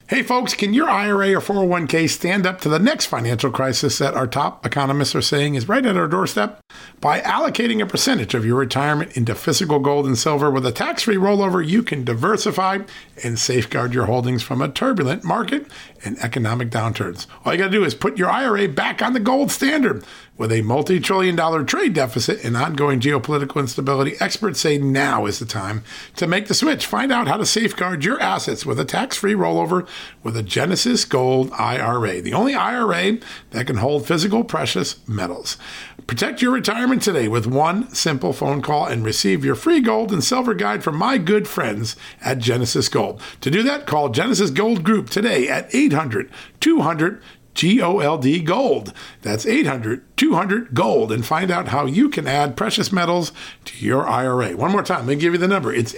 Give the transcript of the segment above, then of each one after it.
Hey folks, can your IRA or 401k stand up to the next financial crisis that our top economists are saying is right at our doorstep? By allocating a percentage of your retirement into physical gold and silver with a tax-free rollover, you can diversify and safeguard your holdings from a turbulent market and economic downturns. All you got to do is put your IRA back on the gold standard. With a multi-trillion-dollar trade deficit and ongoing geopolitical instability, experts say now is the time to make the switch. Find out how to safeguard your assets with a tax-free rollover with a Genesis Gold IRA, the only IRA that can hold physical precious metals. Protect your retirement today with one simple phone call and receive your free gold and silver guide from my good friends at Genesis Gold. To do that, call Genesis Gold Group today at 800-200 GOLD Gold. That's 800-200-GOLD, and find out how you can add precious metals to your IRA. One more time, let me give you the number. It's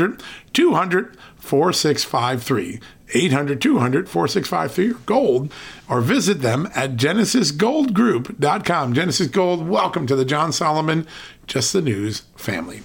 800-200-4653. 800-200-4653 or gold, or visit them at genesisgoldgroup.com. Genesis Gold, welcome to the John Solomon Just the News family.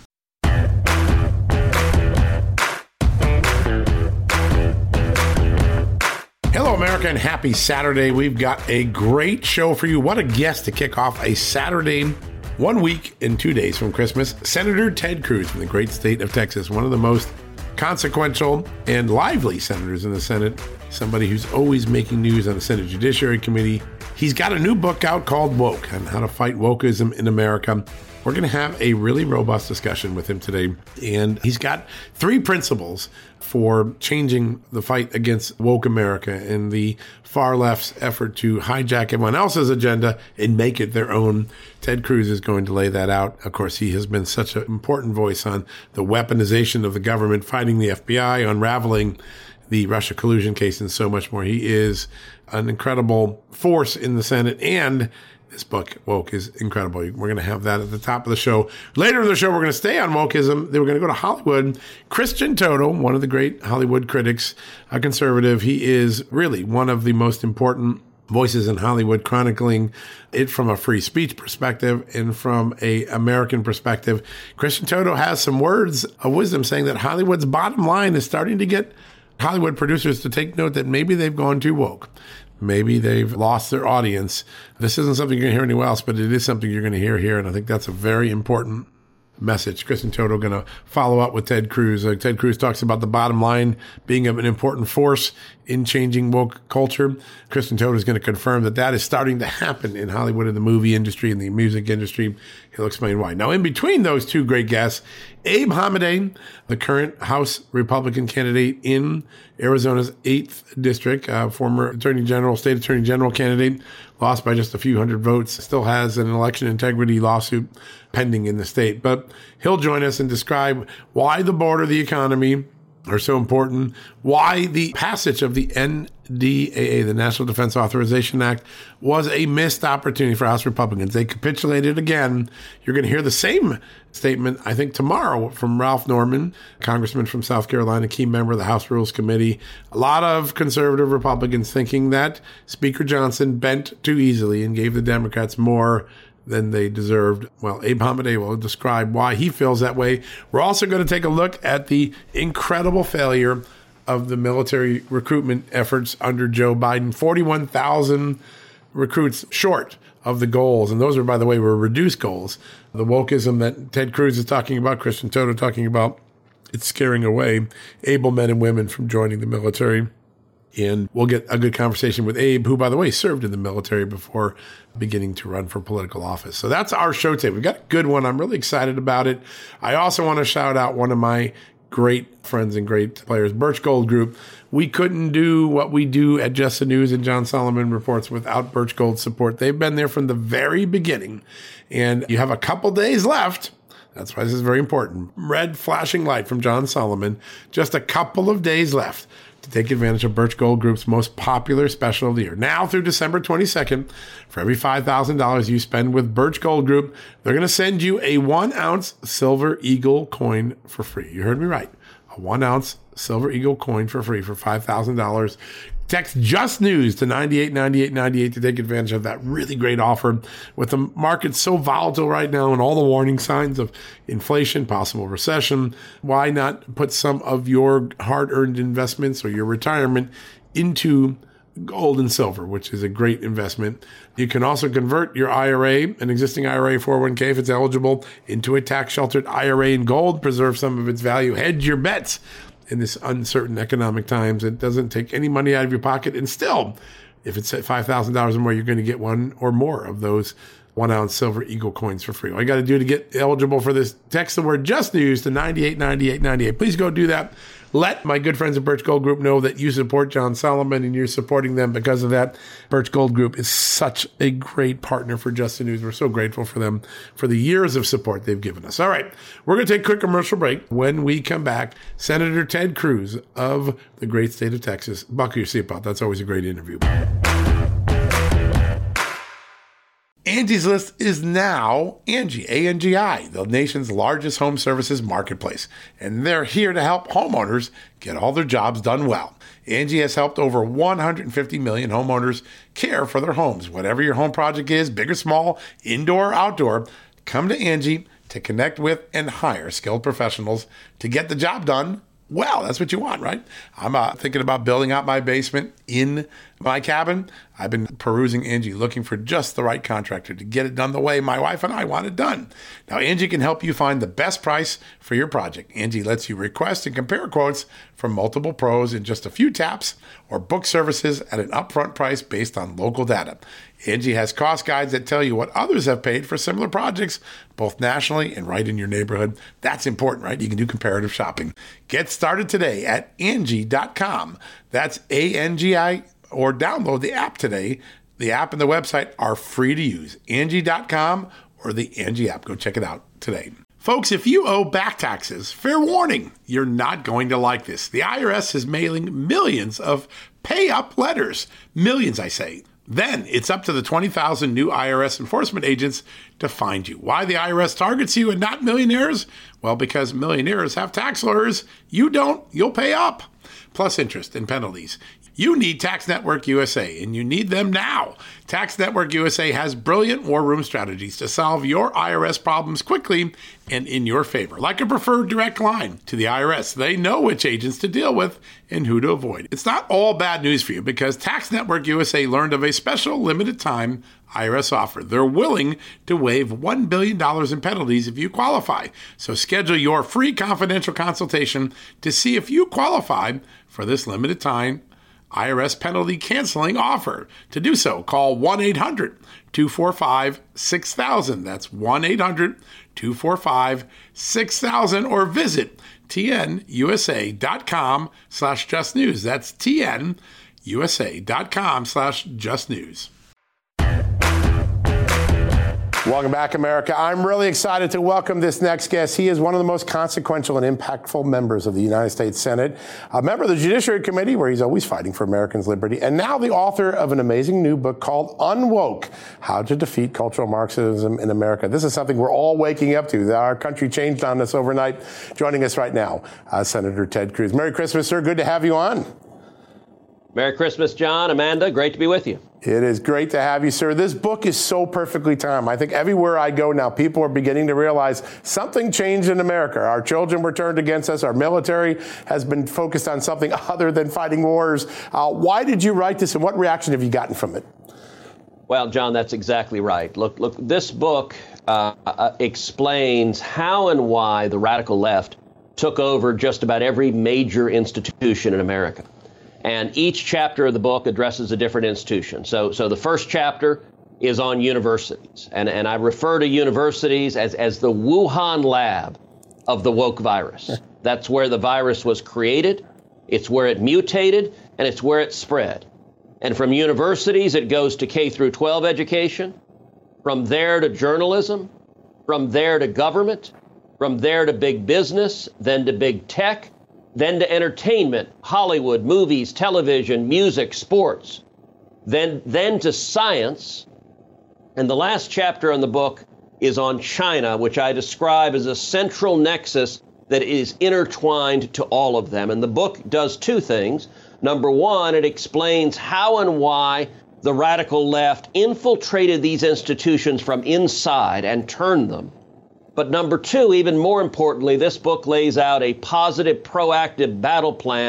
Hello, America, and happy Saturday. We've got a great show for you. What a guest to kick off a Saturday, 1 week and 2 days from Christmas. Senator Ted Cruz from the great state of Texas, one of the most consequential and lively senators in the Senate, somebody who's always making news on the Senate Judiciary Committee. He's got a new book out called Woke, on how to fight wokeism in America. We're going to have a really robust discussion with him today, and he's got 3 principles for changing the fight against woke America and the far left's effort to hijack everyone else's agenda and make it their own. Ted Cruz is going to lay that out. Of course, he has been such an important voice on the weaponization of the government, fighting the FBI, unraveling the Russia collusion case, and so much more. He is an incredible force in the Senate, and this book, Woke, is incredible. We're going to have that at the top of the show. Later in the show, we're going to stay on wokeism. Then we're going to go to Hollywood. Christian Toto, one of the great Hollywood critics, a conservative. He is really one of the most important voices in Hollywood, chronicling it from a free speech perspective and from a American perspective. Christian Toto has some words of wisdom saying that Hollywood's bottom line is starting to get Hollywood producers to take note that maybe they've gone too woke. Maybe they've lost their audience. This isn't something you're going to hear anywhere else, but it is something you're going to hear here. And I think that's a very important message. Christian Toto going to follow up with Ted Cruz. Ted Cruz talks about the bottom line being an important force in changing woke culture. Christian Toto is going to confirm that that is starting to happen in Hollywood, in the movie industry, in the music industry. He'll explain why. Now, in between those 2 great guests, Abe Hamadeh, the current House Republican candidate in Arizona's 8th district, former state attorney general candidate, lost by just a few hundred votes, still has an election integrity lawsuit pending in the state. But he'll join us and describe why the border, the economy are so important, why the passage of the NDAA, the National Defense Authorization Act, was a missed opportunity for House Republicans. They capitulated again. You're going to hear the same statement, I think, tomorrow from Ralph Norman, congressman from South Carolina, key member of the House Rules Committee. A lot of conservative Republicans thinking that Speaker Johnson bent too easily and gave the Democrats more than they deserved. Well, Abe Hamadeh will describe why he feels that way. We're also going to take a look at the incredible failure of the military recruitment efforts under Joe Biden. 41,000 recruits short of the goals. And those are, by the way, were reduced goals. The wokeism that Ted Cruz is talking about, Christian Toto talking about, it's scaring away able men and women from joining the military. And we'll get a good conversation with Abe, who, by the way, served in the military before beginning to run for political office. So that's our show today. We've got a good one. I'm really excited about it. I also want to shout out one of my great friends and great players, Birch Gold Group. We couldn't do what we do at Just the News and John Solomon Reports without Birch Gold support. They've been there from the very beginning. And you have a couple days left. That's why this is very important. Red flashing light from John Solomon. Just a couple of days left to take advantage of Birch Gold Group's most popular special of the year. Now through December 22nd, for every $5,000 you spend with Birch Gold Group, they're going to send you a 1-ounce Silver Eagle coin for free. You heard me right. A 1-ounce Silver Eagle coin for free for $5,000. Text Just News to 989898 to take advantage of that really great offer. With the market so volatile right now and all the warning signs of inflation, possible recession, why not put some of your hard-earned investments or your retirement into gold and silver, which is a great investment. You can also convert your IRA, an existing IRA 401k, if it's eligible, into a tax-sheltered IRA in gold, preserve some of its value, hedge your bets in this uncertain economic times. It doesn't take any money out of your pocket. And still, if it's at $5,000 or more, you're going to get one or more of those 1-ounce silver Eagle coins for free. All you got to do to get eligible for this, text the word Just News to 989898. Please go do that. Let my good friends at Birch Gold Group know that you support John Solomon and you're supporting them because of that. Birch Gold Group is such a great partner for Just the News. We're so grateful for them for the years of support they've given us. All right, we're going to take a quick commercial break. When we come back, Senator Ted Cruz of the great state of Texas. Buckle your seatbelt. That's always a great interview. Angie's List is now Angie, A-N-G-I, the nation's largest home services marketplace. And they're here to help homeowners get all their jobs done well. Angie has helped over 150 million homeowners care for their homes. Whatever your home project is, big or small, indoor or outdoor, come to Angie to connect with and hire skilled professionals to get the job done well. That's what you want, right? I'm thinking about building out my basement in my cabin. I've been perusing Angie, looking for just the right contractor to get it done the way my wife and I want it done. Now, Angie can help you find the best price for your project. Angie lets you request and compare quotes from multiple pros in just a few taps, or book services at an upfront price based on local data. Angie has cost guides that tell you what others have paid for similar projects, both nationally and right in your neighborhood. That's important, right? You can do comparative shopping. Get started today at Angie.com. That's A-N-G-I, or download the app today. The app and the website are free to use. Angie.com or the Angie app. Go check it out today. Folks, if you owe back taxes, fair warning, you're not going to like this. The IRS is mailing millions of pay-up letters. Millions, I say. Then it's up to the 20,000 new IRS enforcement agents to find you. Why the IRS targets you and not millionaires? Well, because millionaires have tax lawyers. You don't. You'll pay up, plus interest and penalties. You need Tax Network USA, and you need them now. Tax Network USA has brilliant war room strategies to solve your IRS problems quickly and in your favor. Like a preferred direct line to the IRS, they know which agents to deal with and who to avoid. It's not all bad news for you, because Tax Network USA learned of a special limited time IRS offer. They're willing to waive $1 billion in penalties if you qualify. So schedule your free confidential consultation to see if you qualify for this limited time IRS penalty canceling offer. To do so, call 1-800-245-6000. That's 1-800-245-6000, or visit tnusa.com/justnews. That's tnusa.com/justnews. Welcome back, America. I'm really excited to welcome this next guest. He is one of the most consequential and impactful members of the United States Senate, a member of the Judiciary Committee, where he's always fighting for Americans' liberty, and now the author of an amazing new book called Unwoke: How to Defeat Cultural Marxism in America. This is something we're all waking up to. Our country changed on us overnight. Joining us right now, Senator Ted Cruz. Merry Christmas, sir. Good to have you on. Merry Christmas, John, Amanda. Great to be with you. It is great to have you, sir. This book is so perfectly timed. I think everywhere I go now, people are beginning to realize something changed in America. Our children were turned against us. Our military has been focused on something other than fighting wars. Why did you write this, and what reaction have you gotten from it? Well, John, that's exactly right. Look, this book explains how and why the radical left took over just about every major institution in America. And each chapter of the book addresses a different institution. So the first chapter is on universities. And I refer to universities as the Wuhan lab of the woke virus. That's where the virus was created. It's where it mutated, and it's where it spread. And from universities, it goes to K through 12 education, from there to journalism, from there to government, from there to big business, then to big tech, then to entertainment, Hollywood, movies, television, music, sports, then to science. And the last chapter in the book is on China, which I describe as a central nexus that is intertwined to all of them. And the book does two things. Number one, it explains how and why the radical left infiltrated these institutions from inside and turned them. But number two, even more importantly, this book lays out a positive, proactive battle plan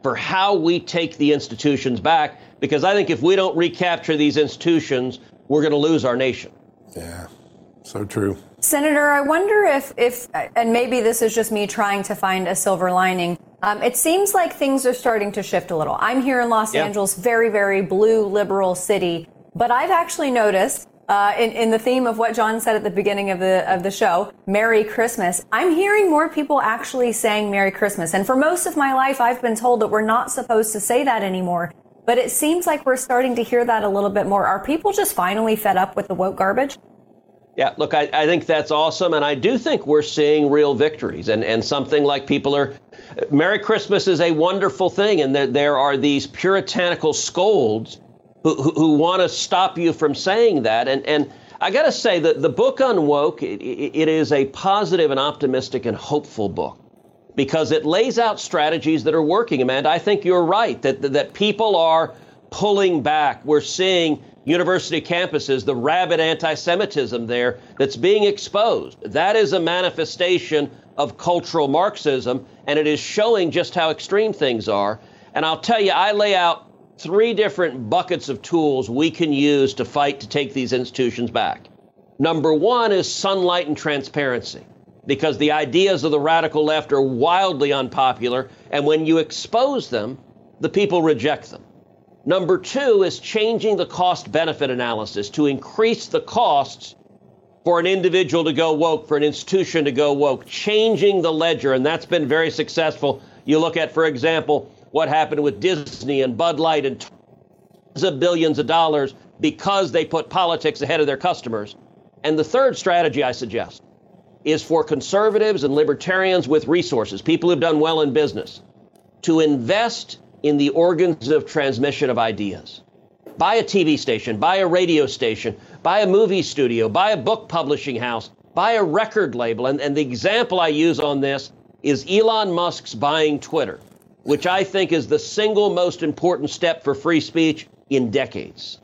for how we take the institutions back, because I think if we don't recapture these institutions, we're going to lose our nation. Yeah, so true. Senator, I wonder if, and maybe this is just me trying to find a silver lining, it seems like things are starting to shift a little. I'm here in Los Angeles, very, very blue liberal city, but I've actually noticed in the theme of what John said at the beginning of the show, Merry Christmas, I'm hearing more people actually saying Merry Christmas. And for most of my life, I've been told that we're not supposed to say that anymore. But it seems like we're starting to hear that a little bit more. Are people just finally fed up with the woke garbage? Yeah, look, I think that's awesome. And I do think we're seeing real victories and something like people are. Merry Christmas is a wonderful thing. And there are these puritanical scolds who want to stop you from saying that. And I got to say that the book on woke, it is a positive and optimistic and hopeful book because it lays out strategies that are working. Amanda, I think you're right that people are pulling back. We're seeing university campuses, the rabid anti-Semitism there that's being exposed. That is a manifestation of cultural Marxism, and it is showing just how extreme things are. And I'll tell you, I lay out 3 different buckets of tools we can use to fight to take these institutions back. Number 1 is sunlight and transparency, because the ideas of the radical left are wildly unpopular, and when you expose them, the people reject them. Number 2 is changing the cost-benefit analysis to increase the costs for an individual to go woke, for an institution to go woke, changing the ledger, and that's been very successful. You look at, for example, what happened with Disney and Bud Light and tons of billions of dollars because they put politics ahead of their customers. And the third strategy I suggest is for conservatives and libertarians with resources, people who've done well in business, to invest in the organs of transmission of ideas. Buy a TV station, buy a radio station, buy a movie studio, buy a book publishing house, buy a record label. And the example I use on this is Elon Musk's buying Twitter, which I think is the single most important step for free speech in decades.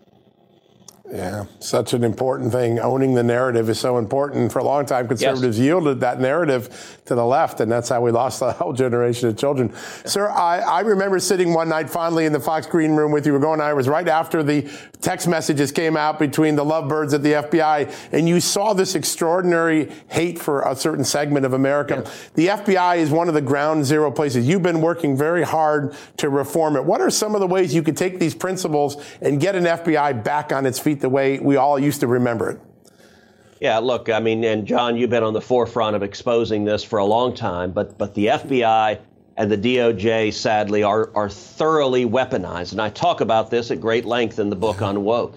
Yeah, such an important thing. Owning the narrative is so important. For a long time, conservatives yielded that narrative to the left, and that's how we lost a whole generation of children. Sir, I remember sitting one night fondly in the Fox Green Room with you. It was right after the text messages came out between the lovebirds at the FBI, and you saw this extraordinary hate for a certain segment of America. Yeah. The FBI is one of the ground zero places. You've been working very hard to reform it. What are some of the ways you could take these principles and get an FBI back on its feet the way we all used to remember it? Yeah, look, I mean, and John, you've been on the forefront of exposing this for a long time, but the FBI and the DOJ, sadly, are thoroughly weaponized. And I talk about this at great length in the book on woke,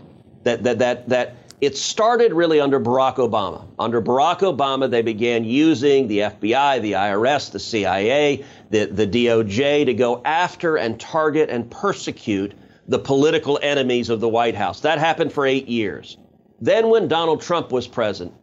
that it started really under Barack Obama. Under Barack Obama, they began using the FBI, the IRS, the CIA, the DOJ to go after and target and persecute the political enemies of the White House. That happened for 8 years. Then when Donald Trump was president,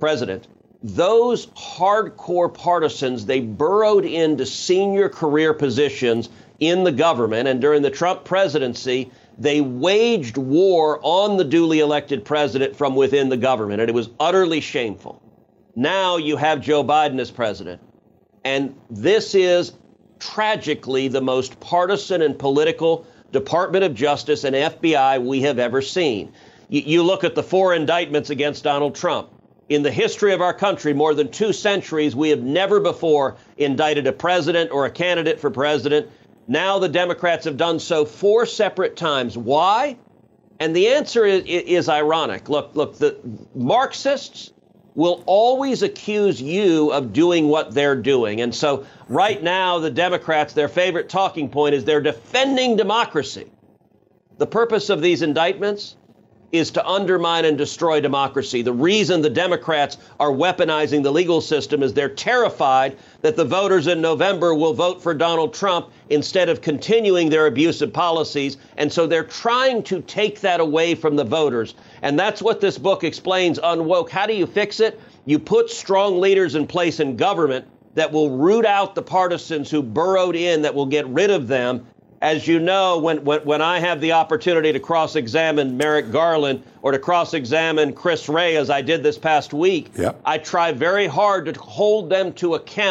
those hardcore partisans, they burrowed into senior career positions in the government. And during the Trump presidency, they waged war on the duly elected president from within the government. And it was utterly shameful. Now you have Joe Biden as president. And this is tragically the most partisan and political Department of Justice and FBI we have ever seen. You look at the 4 indictments against Donald Trump. In the history of our country, more than 2 centuries, we have never before indicted a president or a candidate for president. Now the Democrats have done so 4 separate times. Why? And the answer is ironic. Look, the Marxists will always accuse you of doing what they're doing. And so right now, the Democrats, their favorite talking point is they're defending democracy. The purpose of these indictments is to undermine and destroy democracy. The reason the Democrats are weaponizing the legal system is they're terrified that the voters in November will vote for Donald Trump instead of continuing their abusive policies. And so they're trying to take that away from the voters. And that's what this book explains on woke. How do you fix it? You put strong leaders in place in government that will root out the partisans who burrowed in, that will get rid of them. As you know, when I have the opportunity to cross-examine Merrick Garland or to cross-examine Chris Wray, as I did this past week, I try very hard to hold them to account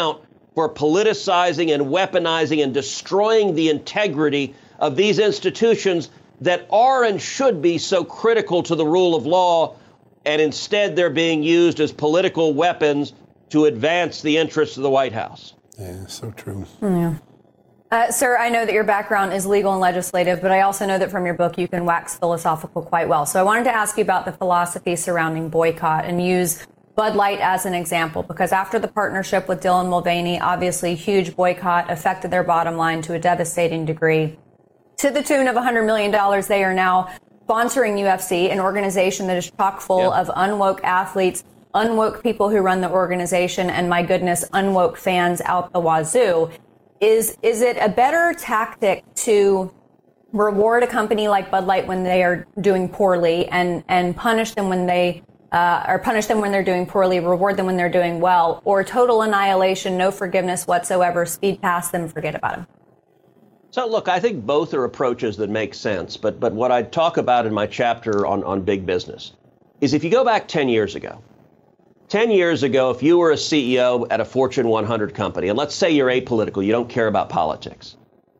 for politicizing and weaponizing and destroying the integrity of these institutions that are and should be so critical to the rule of law, and instead they're being used as political weapons to advance the interests of the White House. Yeah, so true. Yeah. Sir, I know that your background is legal and legislative, but I also know that from your book you can wax philosophical quite well. So I wanted to ask you about the philosophy surrounding boycott and use Bud Light as an example, because after the partnership with Dylan Mulvaney, obviously huge boycott affected their bottom line to a devastating degree. To the tune of $100 million, they are now sponsoring UFC, an organization that is chock full of unwoke athletes, unwoke people who run the organization, and my goodness, unwoke fans out the wazoo. Is it a better tactic to reward a company like Bud Light when they are doing poorly and punish them when they punish them when they're doing poorly, reward them when they're doing well, or total annihilation, no forgiveness whatsoever, speed past them, forget about them? So, look, I think both are approaches that make sense. But what I talk about in my chapter on big business is if you go back 10 years ago, 10 years ago, if you were a CEO at a Fortune 100 company, and let's say you're apolitical, you don't care about politics,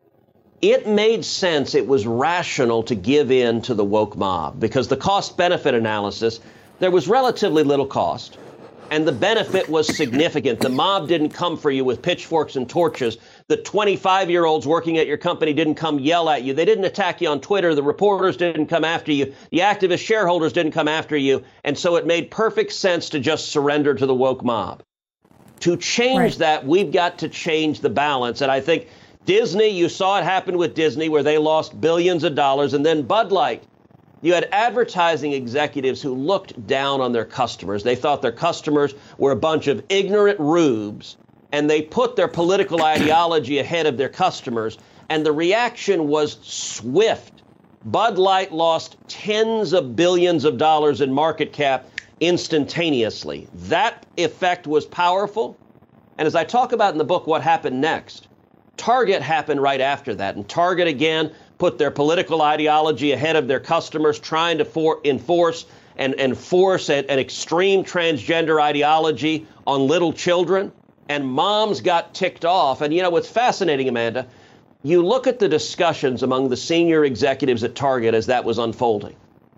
it made sense, it was rational to give in to the woke mob because the cost-benefit analysis, there was relatively little cost, and the benefit was significant. The mob didn't come for you with pitchforks and torches. The 25-year-olds working at your company didn't come yell at you. They didn't attack you on Twitter. The reporters didn't come after you. The activist shareholders didn't come after you. And so it made perfect sense to just surrender to the woke mob. To change that, we've got to change the balance. And I think Disney, you saw it happen with Disney where they lost billions of dollars, and then Bud Light. You had advertising executives who looked down on their customers. They thought their customers were a bunch of ignorant rubes, and they put their political ideology ahead of their customers, and the reaction was swift. Bud Light lost tens of billions of dollars in market cap instantaneously. That effect was powerful, and as I talk about in the book, what happened next? Target happened right after that, and Target again put their political ideology ahead of their customers, trying to enforce and force an extreme transgender ideology on little children. And moms got ticked off. And, you know, what's fascinating, Amanda, you look at the discussions among the senior executives at Target as that was unfolding.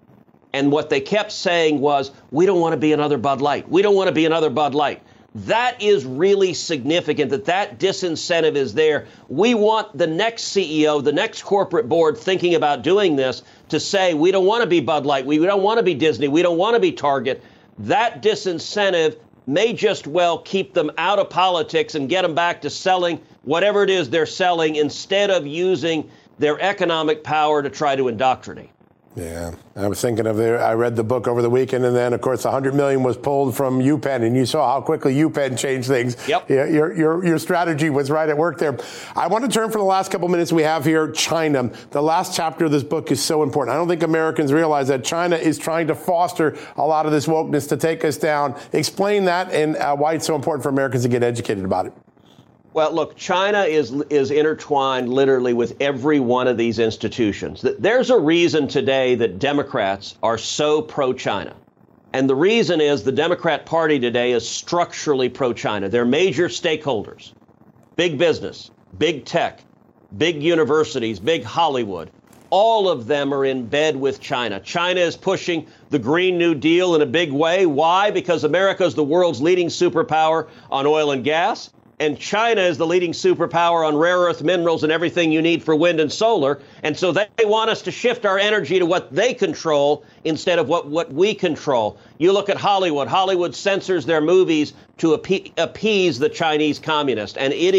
And what they kept saying was, we don't want to be another Bud Light. We don't want to be another Bud Light. That is really significant, that disincentive is there. We want the next CEO, the next corporate board thinking about doing this to say, we don't want to be Bud Light. We don't want to be Disney. We don't want to be Target. That disincentive may just well keep them out of politics and get them back to selling whatever it is they're selling instead of using their economic power to try to indoctrinate. Yeah, I was thinking of I read the book over the weekend, and then, of course, $100 million was pulled from UPenn, and you saw how quickly UPenn changed things. Yep. Your strategy was right at work there. I want to turn for the last couple minutes we have here, China. The last chapter of this book is so important. I don't think Americans realize that China is trying to foster a lot of this wokeness to take us down. Explain that and why it's so important for Americans to get educated about it. Well, look, China is intertwined literally with every one of these institutions. There's a reason today that Democrats are so pro-China. And the reason is the Democrat Party today is structurally pro-China. They're major stakeholders, big business, big tech, big universities, big Hollywood. All of them are in bed with China. China is pushing the Green New Deal in a big way. Why? Because America is the world's leading superpower on oil and gas. And China is the leading superpower on rare earth minerals and everything you need for wind and solar. And so they want us to shift our energy to what they control instead of what we control. You look at Hollywood. Hollywood censors their movies to appease the Chinese communists. And it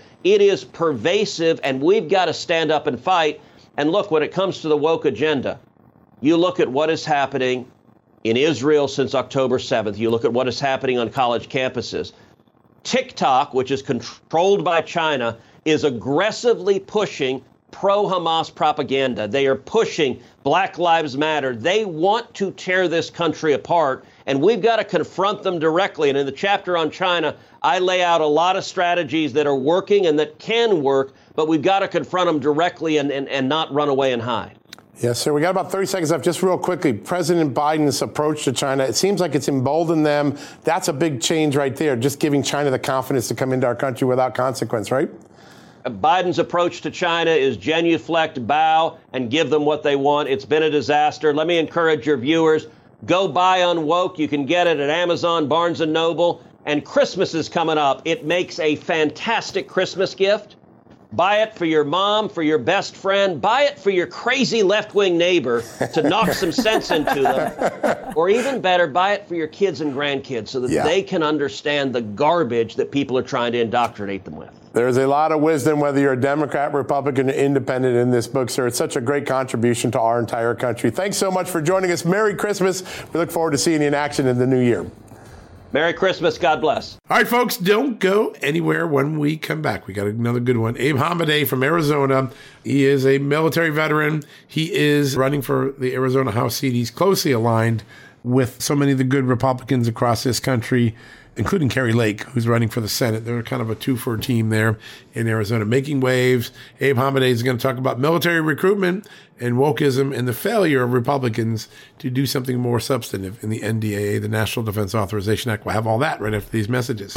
is pervasive, and we've got to stand up and fight. And look, when it comes to the woke agenda, you look at what is happening in Israel since October 7th. You look at what is happening on college campuses. TikTok, which is controlled by China, is aggressively pushing pro-Hamas propaganda. They are pushing Black Lives Matter. They want to tear this country apart, and we've got to confront them directly. And in the chapter on China, I lay out a lot of strategies that are working and that can work, but we've got to confront them directly and not run away and hide. Yes, sir. We got about 30 seconds left. Just real quickly, President Biden's approach to China, it seems like it's emboldened them. That's a big change right there, just giving China the confidence to come into our country without consequence, right? Biden's approach to China is genuflect, bow, and give them what they want. It's been a disaster. Let me encourage your viewers, go buy Unwoke. You can get it at Amazon, Barnes & Noble. And Christmas is coming up. It makes a fantastic Christmas gift. Buy it for your mom, for your best friend. Buy it for your crazy left-wing neighbor to knock some sense into them. Or even better, buy it for your kids and grandkids so that they can understand the garbage that people are trying to indoctrinate them with. There's a lot of wisdom, whether you're a Democrat, Republican, or independent in this book, sir. It's such a great contribution to our entire country. Thanks so much for joining us. Merry Christmas. We look forward to seeing you in action in the new year. Merry Christmas. God bless. All right, folks, don't go anywhere when we come back. We got another good one. Abe Hamadeh from Arizona. He is a military veteran. He is running for the Arizona House seat. He's closely aligned with so many of the good Republicans across this country, including Kari Lake, who's running for the Senate. They're kind of a two-for team there in Arizona, making waves. Abe Hamadeh is going to talk about military recruitment and wokeism and the failure of Republicans to do something more substantive in the NDAA, the National Defense Authorization Act. We'll have all that right after these messages.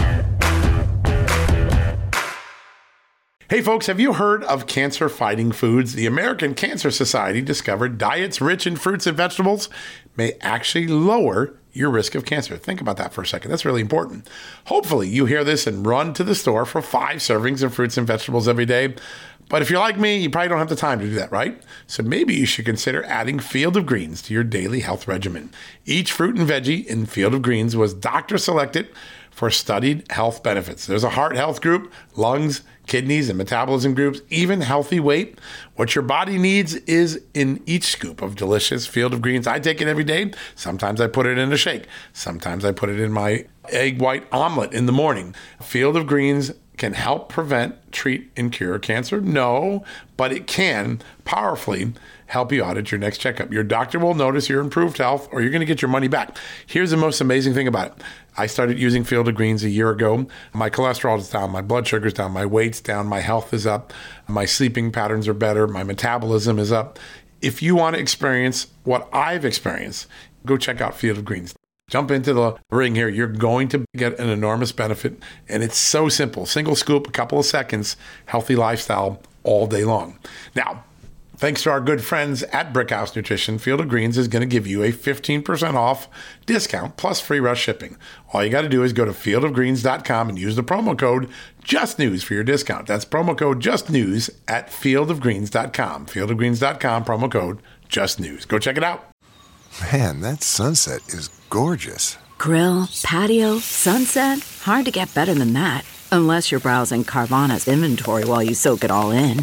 Hey, folks, have you heard of cancer-fighting foods? The American Cancer Society discovered diets rich in fruits and vegetables may actually lower your risk of cancer. Think about that for a second. That's really important. Hopefully, you hear this and run to the store for 5 servings of fruits and vegetables every day. But if you're like me, you probably don't have the time to do that, right? So maybe you should consider adding Field of Greens to your daily health regimen. Each fruit and veggie in Field of Greens was doctor selected for studied health benefits. There's a heart health group, lungs, kidneys, and metabolism groups, even healthy weight. What your body needs is in each scoop of delicious Field of Greens. I take it every day. Sometimes I put it in a shake. Sometimes I put it in my egg white omelet in the morning. Field of Greens can help prevent, treat, and cure cancer? No, but it can powerfully help you out at your next checkup. Your doctor will notice your improved health, or you're going to get your money back. Here's the most amazing thing about it. I started using Field of Greens a year ago. My cholesterol is down, my blood sugar's down, my weight's down, my health is up, my sleeping patterns are better, my metabolism is up. If you want to experience what I've experienced, go check out Field of Greens. Jump into the ring here. You're going to get an enormous benefit, and it's so simple. Single scoop, a couple of seconds, healthy lifestyle all day long. Now, thanks to our good friends at Brickhouse Nutrition, Field of Greens is going to give you a 15% off discount plus free rush shipping. All you got to do is go to fieldofgreens.com and use the promo code JUSTNEWS for your discount. That's promo code JUSTNEWS at fieldofgreens.com. Fieldofgreens.com, promo code JUSTNEWS. Go check it out. Man, that sunset is gorgeous. Grill, patio, sunset. Hard to get better than that. Unless you're browsing Carvana's inventory while you soak it all in.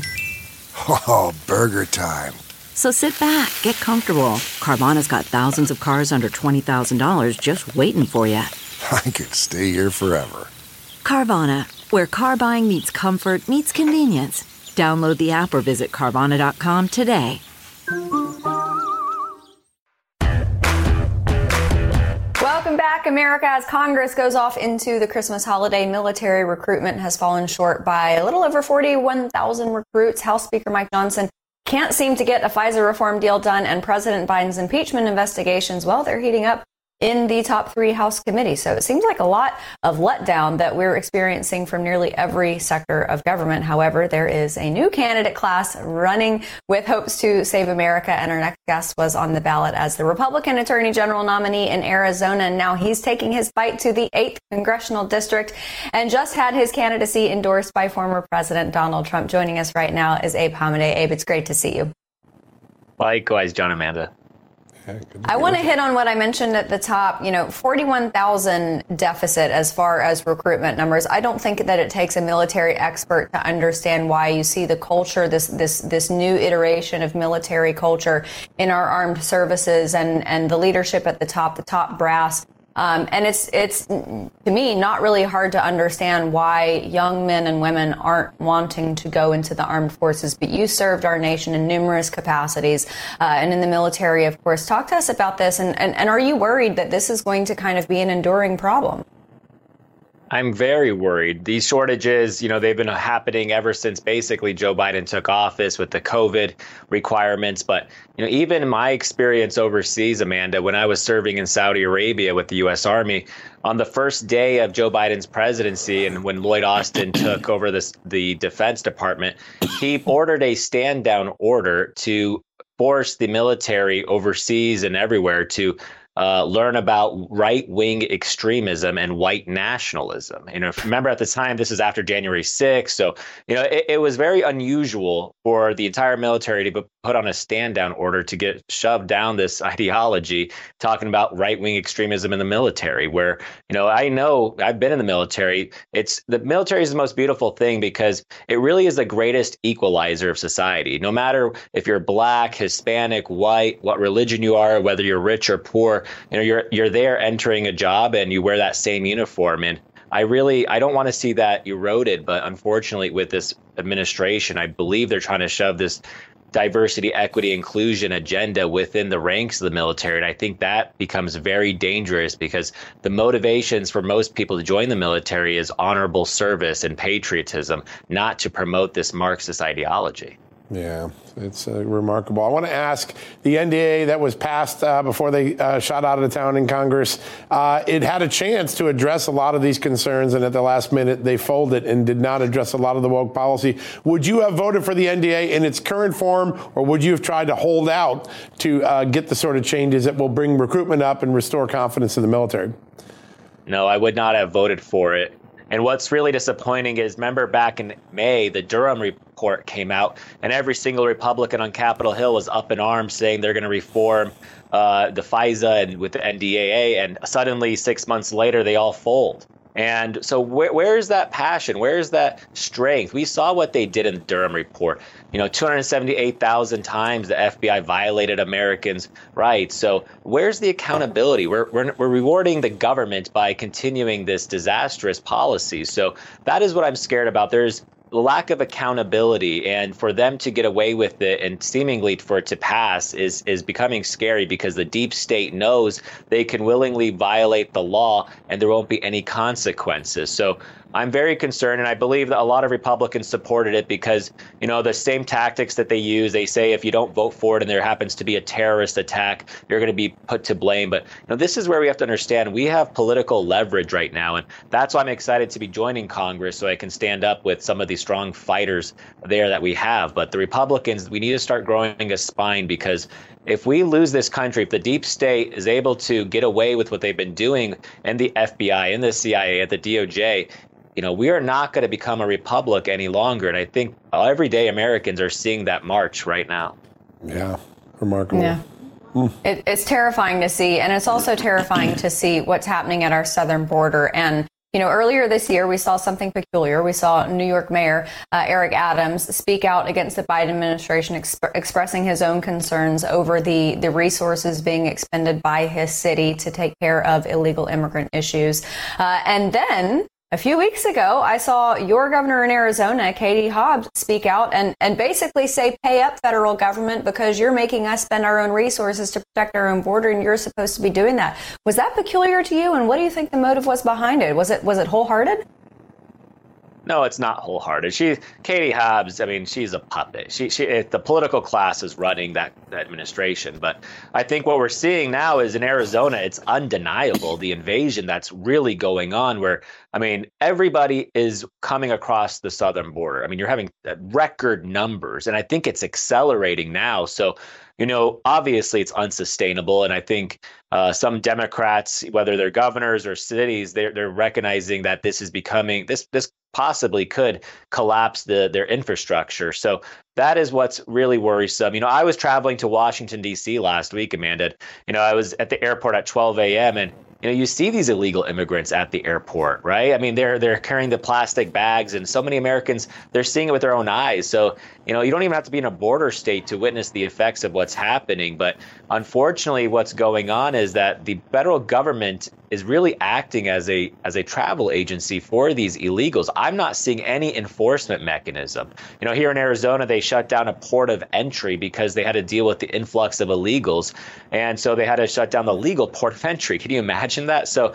Oh, burger time. So sit back, get comfortable. Carvana's got thousands of cars under $20,000 just waiting for you. I could stay here forever. Carvana, where car buying meets comfort, meets convenience. Download the app or visit Carvana.com today. Welcome back, America. As Congress goes off into the Christmas holiday, military recruitment has fallen short by a little over 41,000 recruits. House Speaker Mike Johnson can't seem to get a FISA reform deal done, and President Biden's impeachment investigations, well, they're heating up in the top 3 House committees. So it seems like a lot of letdown that we're experiencing from nearly every sector of government. However, there is a new candidate class running with hopes to save America, and our next guest was on the ballot as the Republican Attorney General nominee in Arizona. And now he's taking his fight to the 8th Congressional District and just had his candidacy endorsed by former President Donald Trump. Joining us right now is Abe Hamadeh. Abe, it's great to see you. Likewise, John Amanda. I want to hit on what I mentioned at the top, 41,000 deficit as far as recruitment numbers. I don't think that it takes a military expert to understand why you see the culture, this new iteration of military culture in our armed services and the leadership at the top brass. And it's to me not really hard to understand why young men and women aren't wanting to go into the armed forces. But you served our nation in numerous capacities and in the military, of course. Talk to us about this. And are you worried that this is going to kind of be an enduring problem? I'm very worried. These shortages, they've been happening ever since basically Joe Biden took office with the COVID requirements. But, even in my experience overseas, Amanda, when I was serving in Saudi Arabia with the U.S. Army, on the first day of Joe Biden's presidency and when Lloyd Austin took over the Defense Department, he ordered a stand down order to force the military overseas and everywhere to learn about right-wing extremism and white nationalism. Remember at the time, this is after January 6th. So, it was very unusual for the entire military to put on a stand-down order to get shoved down this ideology, talking about right-wing extremism in the military, where, I know I've been in the military. The military is the most beautiful thing because it really is the greatest equalizer of society. No matter if you're black, Hispanic, white, what religion you are, whether you're rich or poor, you're there entering a job and you wear that same uniform. And I don't want to see that eroded. But unfortunately, with this administration, I believe they're trying to shove this diversity, equity, inclusion agenda within the ranks of the military. And I think that becomes very dangerous because the motivations for most people to join the military is honorable service and patriotism, not to promote this Marxist ideology. Yeah, it's remarkable. I want to ask, the NDA that was passed before they shot out of town in Congress, it had a chance to address a lot of these concerns, and at the last minute they folded and did not address a lot of the woke policy. Would you have voted for the NDA in its current form, or would you have tried to hold out to get the sort of changes that will bring recruitment up and restore confidence in the military? No, I would not have voted for it. And what's really disappointing is, remember back in May, the Durham report came out, and every single Republican on Capitol Hill was up in arms saying they're going to reform the FISA and with the NDAA, and suddenly 6 months later, they all fold. And so where's that passion? Where's that strength? We saw what they did in the Durham report. 278,000 times the FBI violated Americans' rights. So where's the accountability? We're rewarding the government by continuing this disastrous policy. So that is what I'm scared about. There's the lack of accountability, and for them to get away with it and seemingly for it to pass is becoming scary because the deep state knows they can willingly violate the law and there won't be any consequences. So I'm very concerned, and I believe that a lot of Republicans supported it because, the same tactics that they use, they say if you don't vote for it and there happens to be a terrorist attack, you're going to be put to blame. But this is where we have to understand we have political leverage right now, and that's why I'm excited to be joining Congress so I can stand up with some of these strong fighters there that we have. But the Republicans, we need to start growing a spine, because if we lose this country, if the deep state is able to get away with what they've been doing in the FBI, in the CIA, at the DOJ, we are not going to become a republic any longer. And I think everyday Americans are seeing that march right now. Yeah, remarkable. Yeah. It's terrifying to see. And it's also terrifying to see what's happening at our southern border. And, earlier this year, we saw something peculiar. We saw New York Mayor Eric Adams speak out against the Biden administration, expressing his own concerns over the resources being expended by his city to take care of illegal immigrant issues. And then a few weeks ago, I saw your governor in Arizona, Katie Hobbs, speak out and basically say, pay up, federal government, because you're making us spend our own resources to protect our own border, and you're supposed to be doing that. Was that peculiar to you? And what do you think the motive was behind it? Was it wholehearted? No, it's not wholehearted. Katie Hobbs, she's a puppet. The political class is running that administration. But I think what we're seeing now is in Arizona, it's undeniable, the invasion that's really going on, where, everybody is coming across the southern border. You're having record numbers, and I think it's accelerating now. So, obviously it's unsustainable. And I think some Democrats, whether they're governors or cities, they're recognizing that this is becoming, this possibly could collapse their infrastructure. So that is what's really worrisome. I was traveling to Washington, D.C. last week, Amanda. I was at the airport at 12 a.m. and you see these illegal immigrants at the airport, right? They're carrying the plastic bags, and so many Americans, they're seeing it with their own eyes. So, you don't even have to be in a border state to witness the effects of what's happening. But unfortunately, what's going on is that the federal government is really acting as a travel agency for these illegals. I'm not seeing any enforcement mechanism. Here in Arizona, they shut down a port of entry because they had to deal with the influx of illegals. And so they had to shut down the legal port of entry. Can you imagine mentioned that. So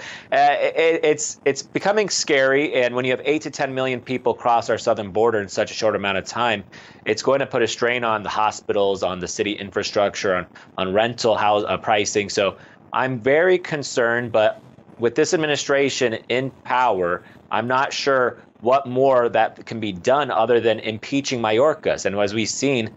it's becoming scary. And when you have 8 to 10 million people cross our southern border in such a short amount of time, it's going to put a strain on the hospitals, on the city infrastructure, on rental house pricing. So I'm very concerned. But with this administration in power, I'm not sure what more that can be done other than impeaching Mayorkas. And as we've seen,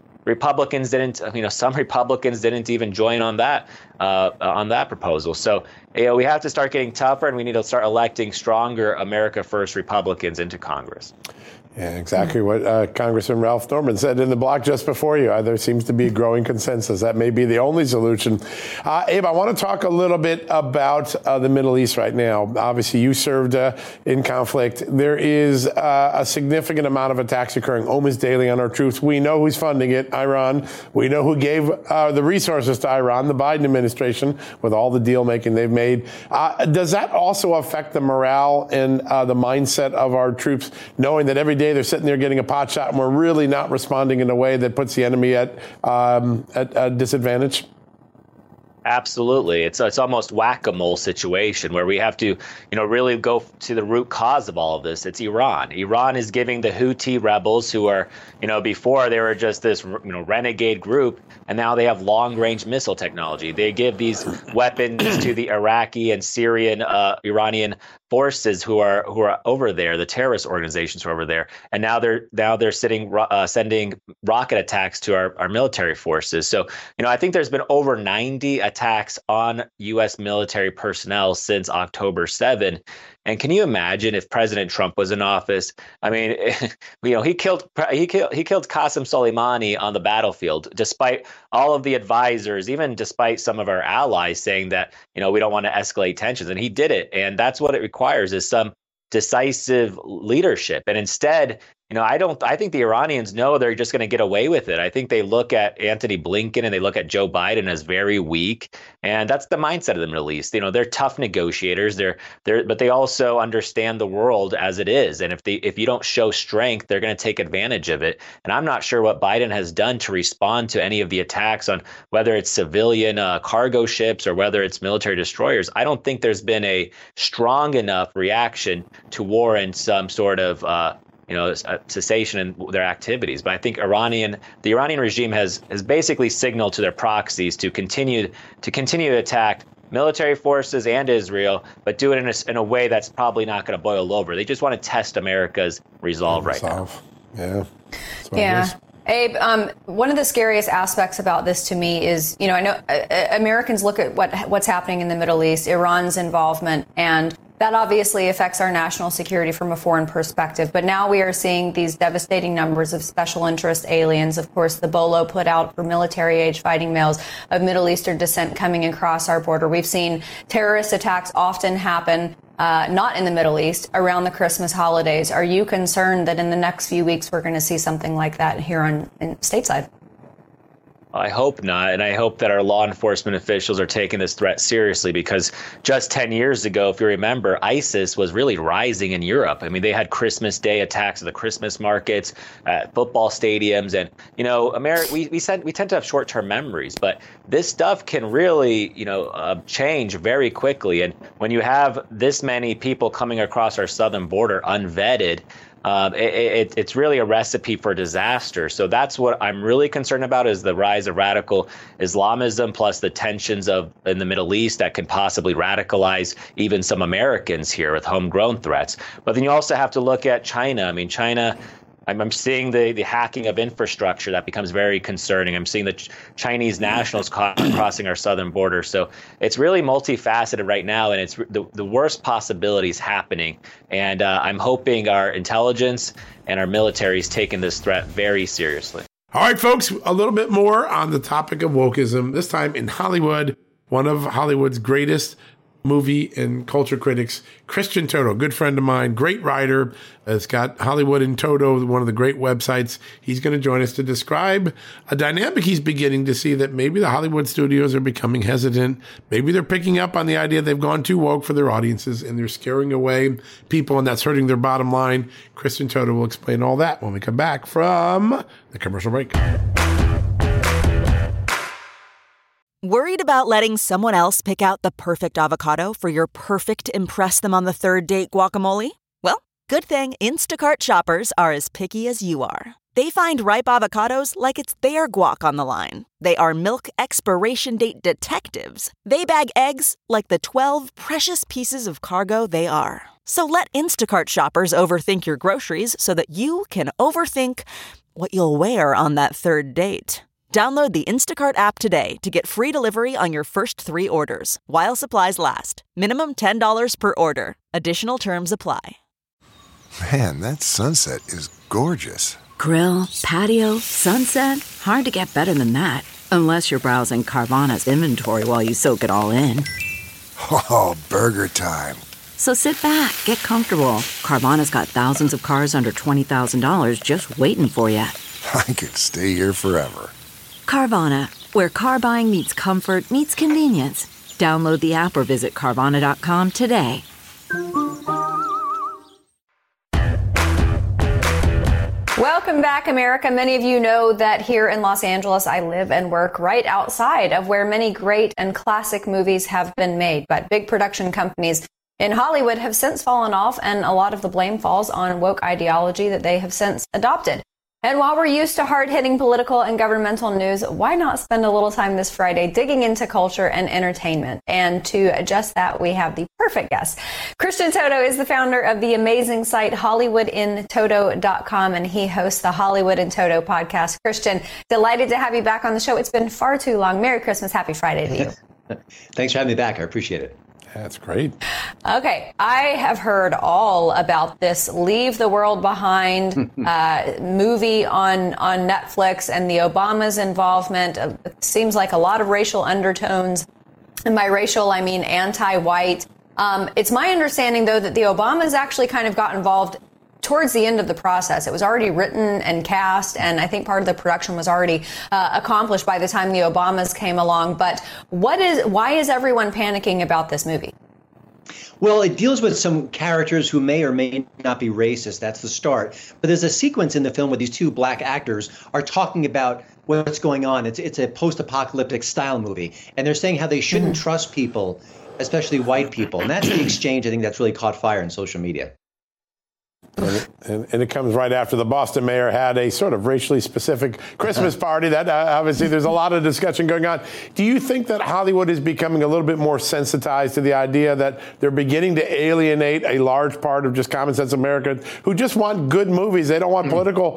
some Republicans didn't even join on that proposal. So, we have to start getting tougher, and we need to start electing stronger America First Republicans into Congress. Yeah, exactly what Congressman Ralph Norman said in the block just before you. There seems to be a growing consensus. That may be the only solution. Abe, I want to talk a little bit about the Middle East right now. Obviously, you served in conflict. There is a significant amount of attacks occurring almost daily on our troops. We know who's funding it, Iran. We know who gave the resources to Iran, the Biden administration, with all the deal making they've made. Does that also affect the morale and the mindset of our troops, knowing that every day they're sitting there getting a pot shot and we're really not responding in a way that puts the enemy at a disadvantage? Absolutely. It's almost whack-a-mole situation where we have to, really go to the root cause of all of this. It's Iran. Iran is giving the Houthi rebels, who are, before they were just this, renegade group, and now they have long-range missile technology. They give these weapons to the Iraqi and Syrian, Iranian forces who are over there, the terrorist organizations who are over there, and now they're sending rocket attacks to our military forces. So I think there's been over 90 attacks on U.S. military personnel since October 7. And can you imagine if President Trump was in office? I mean, he killed Qasem Soleimani on the battlefield, despite all of the advisors, even despite some of our allies saying that, we don't want to escalate tensions. And he did it. And that's what it requires, is some decisive leadership. And instead, I think the Iranians know they're just going to get away with it. I think they look at Antony Blinken and they look at Joe Biden as very weak. And that's the mindset of the Middle East. They're tough negotiators. But they also understand the world as it is. And if you don't show strength, they're going to take advantage of it. And I'm not sure what Biden has done to respond to any of the attacks on whether it's civilian cargo ships or whether it's military destroyers. I don't think there's been a strong enough reaction to warrant some sort of cessation in their activities. But I think the Iranian regime has basically signaled to their proxies to continue to attack military forces and Israel, but do it in a way that's probably not going to boil over. They just want to test America's resolve right now. Yeah. Yeah. Abe, one of the scariest aspects about this to me is, I know Americans look at what's happening in the Middle East, Iran's involvement, and that obviously affects our national security from a foreign perspective. But now we are seeing these devastating numbers of special interest aliens. Of course, the BOLO put out for military-age fighting males of Middle Eastern descent coming across our border. We've seen terrorist attacks often happen not in the Middle East, around the Christmas holidays. Are you concerned that in the next few weeks we're going to see something like that here in stateside? I hope not. And I hope that our law enforcement officials are taking this threat seriously, because just 10 years ago, if you remember, ISIS was really rising in Europe. I mean, they had Christmas Day attacks at the Christmas markets, at football stadiums. And, we tend to have short-term memories, but this stuff can really, change very quickly. And when you have this many people coming across our southern border unvetted, it's really a recipe for disaster. So that's what I'm really concerned about, is the rise of radical Islamism, plus the tensions in the Middle East that can possibly radicalize even some Americans here with homegrown threats. But then you also have to look at China. I mean, I'm seeing the hacking of infrastructure that becomes very concerning. I'm seeing the Chinese nationals crossing our southern border. So it's really multifaceted right now, and it's the worst possibilities happening. And I'm hoping our intelligence and our military is taking this threat very seriously. All right, folks, a little bit more on the topic of wokeism, this time in Hollywood. One of Hollywood's greatest movie and culture critics, Christian Toto, good friend of mine, great writer. It's got Hollywood in Toto, one of the great websites. He's going to join us to describe a dynamic he's beginning to see, that maybe the Hollywood studios are becoming hesitant. Maybe they're picking up on the idea they've gone too woke for their audiences and they're scaring away people, and that's hurting their bottom line. Christian Toto will explain all that when we come back from the commercial break. Worried about letting someone else pick out the perfect avocado for your perfect impress them on the third date guacamole? Well, good thing Instacart shoppers are as picky as you are. They find ripe avocados like it's their guac on the line. They are milk expiration date detectives. They bag eggs like the 12 precious pieces of cargo they are. So let Instacart shoppers overthink your groceries so that you can overthink what you'll wear on that third date. Download the Instacart app today to get free delivery on your first 3 orders, while supplies last. Minimum $10 per order. Additional terms apply. Man, that sunset is gorgeous. Grill, patio, sunset. Hard to get better than that. Unless you're browsing Carvana's inventory while you soak it all in. Oh, burger time. So sit back, get comfortable. Carvana's got thousands of cars under $20,000 just waiting for you. I could stay here forever. Carvana, where car buying meets comfort meets convenience. Download the app or visit Carvana.com today. Welcome back, America. Many of you know that here in Los Angeles, I live and work right outside of where many great and classic movies have been made. But big production companies in Hollywood have since fallen off, and a lot of the blame falls on woke ideology that they have since adopted. And while we're used to hard-hitting political and governmental news, why not spend a little time this Friday digging into culture and entertainment? And to just that, we have the perfect guest. Christian Toto is the founder of the amazing site HollywoodInToto.com, and he hosts the Hollywood in Toto podcast. Christian, delighted to have you back on the show. It's been far too long. Merry Christmas. Happy Friday to you. Thanks for having me back. I appreciate it. That's great. Okay, I have heard all about this Leave the World Behind movie on Netflix and the Obamas' involvement. It seems like a lot of racial undertones. And by racial, I mean anti-white. It's my understanding, though, that the Obamas actually kind of got involved towards the end of the process. It was already written and cast, and I think part of the production was already accomplished by the time the Obamas came along. But why is everyone panicking about this movie? Well, it deals with some characters who may or may not be racist. That's the start. But there's a sequence in the film where these 2 black actors are talking about what's going on. It's a post-apocalyptic style movie, and they're saying how they shouldn't trust people, especially white people. And that's the exchange, I think, that's really caught fire in social media. And it comes right after the Boston mayor had a sort of racially specific Christmas party. That obviously there's a lot of discussion going on. Do you think that Hollywood is becoming a little bit more sensitized to the idea that they're beginning to alienate a large part of just common sense Americans who just want good movies? They don't want political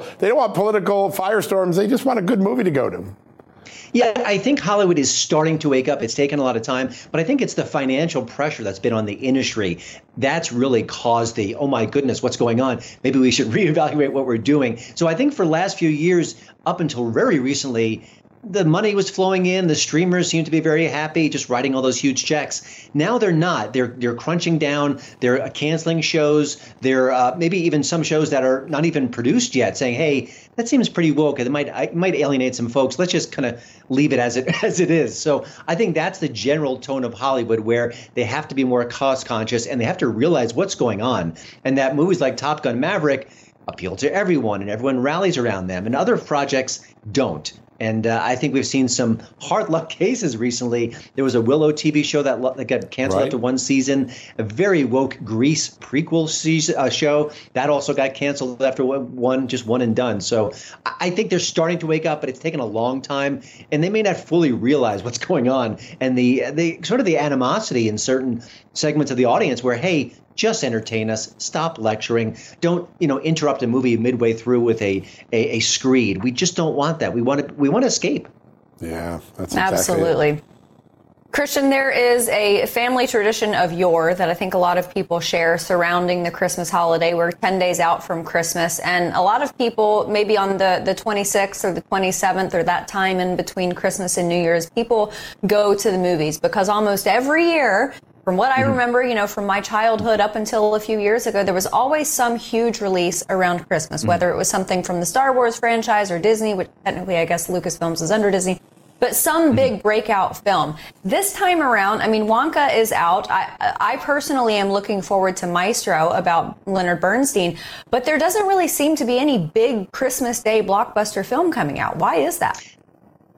firestorms. They just want a good movie to go to. Yeah, I think Hollywood is starting to wake up. It's taken a lot of time, but I think it's the financial pressure that's been on the industry that's really caused the, oh my goodness, what's going on? Maybe we should reevaluate what we're doing. So I think for the last few years, up until very recently, the money was flowing in. The streamers seemed to be very happy, just writing all those huge checks. Now they're not. They're crunching down. They're canceling shows. They're maybe even some shows that are not even produced yet, saying, "Hey, that seems pretty woke. It might alienate some folks. Let's just kind of leave it as it is." So I think that's the general tone of Hollywood, where they have to be more cost conscious and they have to realize what's going on, and that movies like Top Gun: Maverick appeal to everyone and everyone rallies around them, and other projects don't. And I think we've seen some hard luck cases recently. There was a Willow TV show that got canceled after 1 season. A very woke Grease prequel show that also got canceled after one and done. So I think they're starting to wake up, but it's taken a long time, and they may not fully realize what's going on. And the sort of the animosity in certain segments of the audience, where, hey, just entertain us. Stop lecturing. Don't, interrupt a movie midway through with a screed. We just don't want that. We want to escape. Yeah, that's exactly absolutely it. Christian, there is a family tradition of yore that I think a lot of people share surrounding the Christmas holiday. We're 10 days out from Christmas, and a lot of people, maybe on the 26th or the 27th or that time in between Christmas and New Year's, people go to the movies because almost every year, from what I remember, from my childhood up until a few years ago, there was always some huge release around Christmas, whether it was something from the Star Wars franchise or Disney, which technically I guess Lucasfilms is under Disney, but some big breakout film. This time around, Wonka is out. I personally am looking forward to Maestro about Leonard Bernstein, but there doesn't really seem to be any big Christmas Day blockbuster film coming out. Why is that?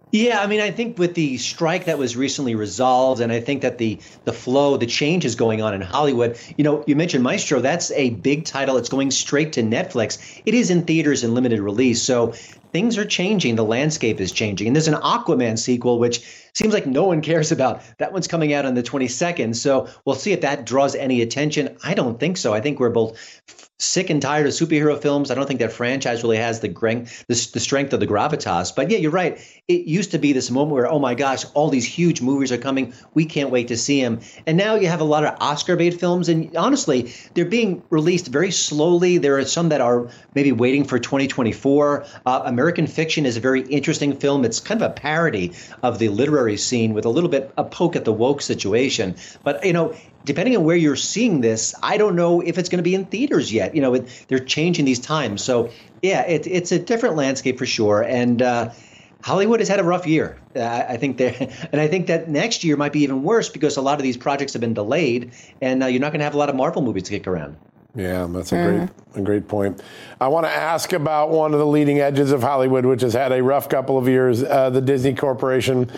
Yeah, I mean, I think with the strike that was recently resolved, and I think that the flow, the change is going on in Hollywood. You mentioned Maestro. That's a big title. It's going straight to Netflix. It is in theaters and limited release. So things are changing. The landscape is changing. And there's an Aquaman sequel, which seems like no one cares about. That one's coming out on the 22nd. So we'll see if that draws any attention. I don't think so. I think we're both sick and tired of superhero films. I don't think that franchise really has the strength of the gravitas. But yeah, you're right. It used to be this moment where, oh my gosh, all these huge movies are coming. We can't wait to see them. And now you have a lot of Oscar bait films. And honestly, they're being released very slowly. There are some that are maybe waiting for 2024. American Fiction is a very interesting film. It's kind of a parody of the literary scene with a little bit a poke at the woke situation. But, depending on where you're seeing this, I don't know if it's going to be in theaters yet. They're changing these times. So, yeah, it's a different landscape for sure. And Hollywood has had a rough year. I think that next year might be even worse because a lot of these projects have been delayed, and you're not going to have a lot of Marvel movies to kick around. Yeah, that's a great point. I want to ask about one of the leading edges of Hollywood, which has had a rough couple of years, the Disney Corporation.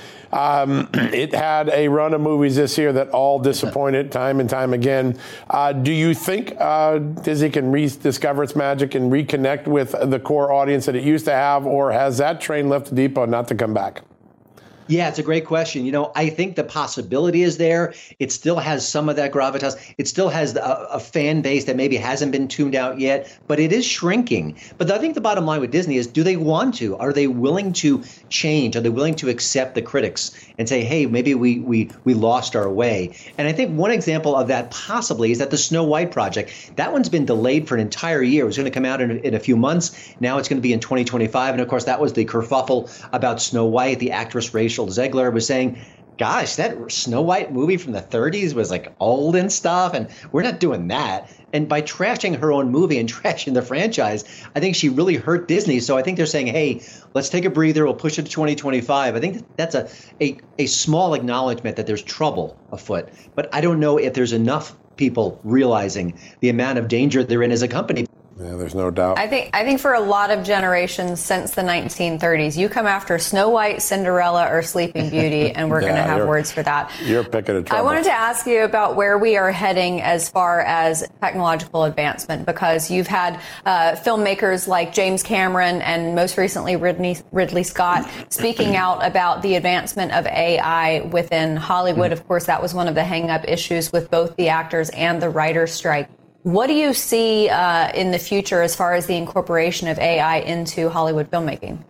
It had a run of movies this year that all disappointed time and time again. Do you think Disney can rediscover its magic and reconnect with the core audience that it used to have, or has that train left the depot not to come back? Yeah, it's a great question. I think the possibility is there. It still has some of that gravitas. It still has a fan base that maybe hasn't been tuned out yet, but it is shrinking. But I think the bottom line with Disney is, do they want to? Are they willing to change? Are they willing to accept the critics and say, hey, maybe we lost our way? And I think one example of that possibly is that the Snow White project, that one's been delayed for an entire year. It was going to come out in a few months. Now it's going to be in 2025. And of course, that was the kerfuffle about Snow White. The actress Rachel Zegler was saying, gosh, that Snow White movie from the 30s was like old and stuff, and we're not doing that. And by trashing her own movie and trashing the franchise, I think she really hurt Disney. So I think they're saying, hey, let's take a breather. We'll push it to 2025. I think that's a small acknowledgement that there's trouble afoot. But I don't know if there's enough people realizing the amount of danger they're in as a company. Yeah, there's no doubt. I think for a lot of generations since the 1930s, you come after Snow White, Cinderella, or Sleeping Beauty, and we're going to have words for that. You're picking a trouble. I wanted to ask you about where we are heading as far as technological advancement, because you've had filmmakers like James Cameron and most recently Ridley Scott speaking out about the advancement of AI within Hollywood. Of course, that was one of the hang-up issues with both the actors and the writers' strike. What do you see in the future as far as the incorporation of AI into Hollywood filmmaking?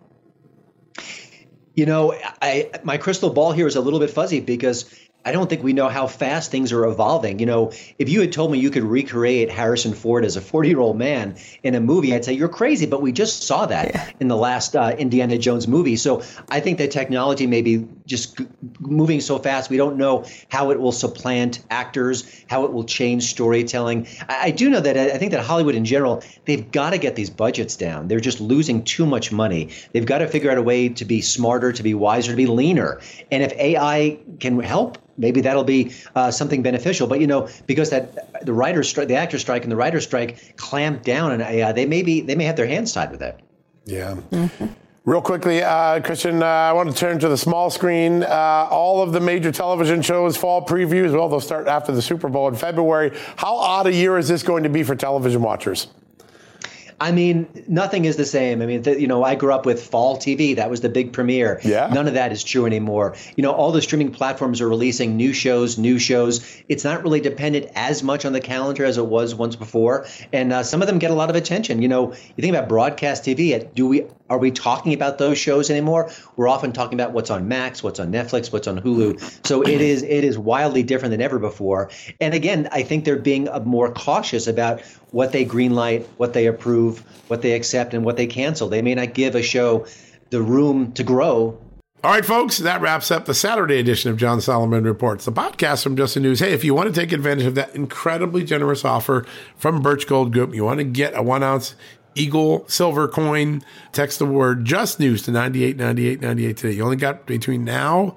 My crystal ball here is a little bit fuzzy because I don't think we know how fast things are evolving. If you had told me you could recreate Harrison Ford as a 40-year-old man in a movie, I'd say you're crazy. But we just saw that in the last Indiana Jones movie. So I think that technology may be just moving so fast. We don't know how it will supplant actors, how it will change storytelling. I do know that I think that Hollywood in general, they've got to get these budgets down. They're just losing too much money. They've got to figure out a way to be smarter, to be wiser, to be leaner. And if AI can help, maybe that'll be something beneficial. But, because that the writer's strike, the actor's strike and the writer's strike clamped down on AI, they may have their hands tied with that. Yeah. Mm-hmm. Real quickly, Christian, I want to turn to the small screen. All of the major television shows, fall previews, well, they'll start after the Super Bowl in February. How odd a year is this going to be for television watchers? I mean, nothing is the same. I mean, I grew up with fall TV. That was the big premiere. Yeah. None of that is true anymore. All the streaming platforms are releasing new shows. It's not really dependent as much on the calendar as it was once before. And some of them get a lot of attention. You think about broadcast TV. Are we talking about those shows anymore? We're often talking about what's on Max, what's on Netflix, what's on Hulu. So it is wildly different than ever before. And again, I think they're being more cautious about what they greenlight, what they approve, what they accept, and what they cancel. They may not give a show the room to grow. All right, folks, that wraps up the Saturday edition of John Solomon Reports, the podcast from Just the News. Hey, if you want to take advantage of that incredibly generous offer from Birch Gold Group, you want to get a 1-ounce Eagle silver coin, text the word Just News to 989898 today. You only got between now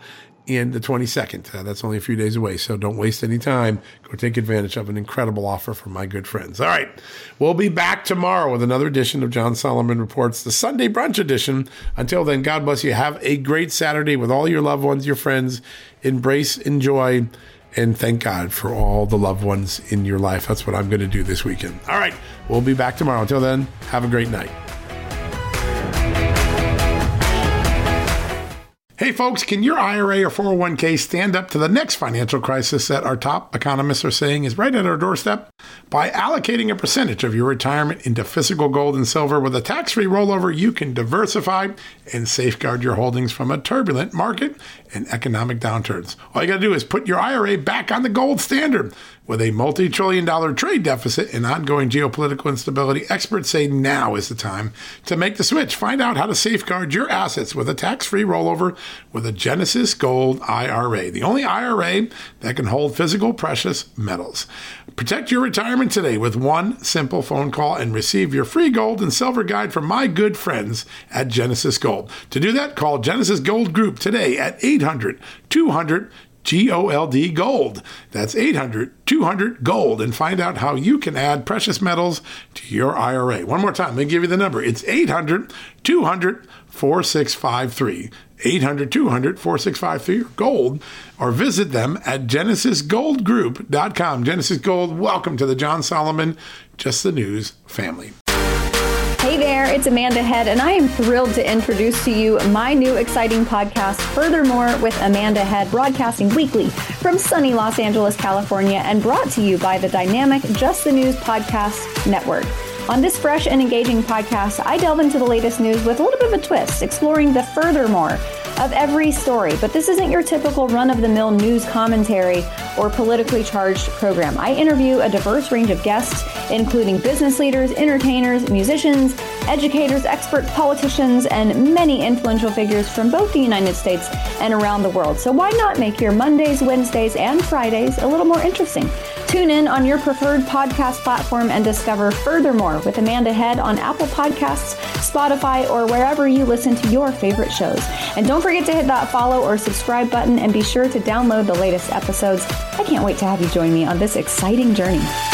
and the 22nd. That's only a few days away, so don't waste any time. Go take advantage of an incredible offer from my good friends. All right, we'll be back tomorrow with another edition of John Solomon Reports, the Sunday brunch edition. Until then, God bless you. Have a great Saturday with all your loved ones, your friends. Embrace, enjoy, and thank God for all the loved ones in your life. That's what I'm going to do this weekend. All right, we'll be back tomorrow. Until then, have a great night. Hey folks, can your IRA or 401k stand up to the next financial crisis that our top economists are saying is right at our doorstep? By allocating a percentage of your retirement into physical gold and silver with a tax-free rollover, you can diversify and safeguard your holdings from a turbulent market and economic downturns. All you got to do is put your IRA back on the gold standard. With a multi-trillion-dollar trade deficit and ongoing geopolitical instability, experts say now is the time to make the switch. Find out how to safeguard your assets with a tax-free rollover with a Genesis Gold IRA, the only IRA that can hold physical precious metals. Protect your retirement today with one simple phone call and receive your free gold and silver guide from my good friends at Genesis Gold. To do that, call Genesis Gold Group today at 800-200 GOLD Gold. That's 800-200-GOLD, and find out how you can add precious metals to your IRA. One more time, let me give you the number. It's 800-200-4653. 800-200-4653 gold, or visit them at GenesisGoldGroup.com. Genesis Gold, welcome to the John Solomon Just the News family. Hey there, it's Amanda Head, and I am thrilled to introduce to you my new exciting podcast, Furthermore with Amanda Head, broadcasting weekly from sunny Los Angeles, California, and brought to you by the dynamic Just the News Podcast Network. On this fresh and engaging podcast, I delve into the latest news with a little bit of a twist, exploring the furthermore of every story. But this isn't your typical run-of-the-mill news commentary or politically charged program. I interview a diverse range of guests, including business leaders, entertainers, musicians, educators, experts, politicians, and many influential figures from both the United States and around the world. So why not make your Mondays, Wednesdays, and Fridays a little more interesting? Tune in on your preferred podcast platform and discover Furthermore with Amanda Head on Apple Podcasts, Spotify, or wherever you listen to your favorite shows. And don't forget to hit that follow or subscribe button, and be sure to download the latest episodes. I can't wait to have you join me on this exciting journey.